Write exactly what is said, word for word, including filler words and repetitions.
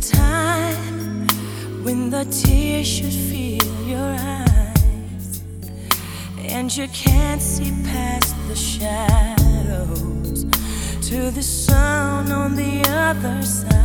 time when the tears should fill your eyes, and you can't see past the shadows to the sun on the other side.